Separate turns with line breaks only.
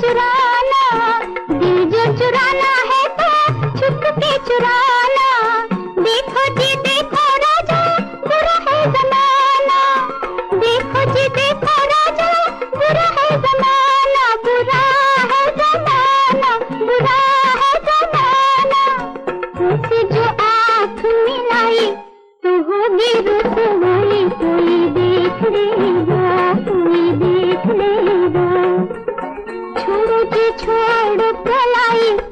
चुराना, दिल जो चुराना है तो छुप के चुराना। देखो जी देखो राजा, बुरा है जमाना। देखो जी देखो राजा, बुरा है जमाना, बुरा है जमाना, बुरा है जमाना। तुझसे जो आँख मिलाई तो होगी रुसवाई, कोई देख लेगा, कोई देख लेगा। छोड़ो जी छोड़ो पलाई।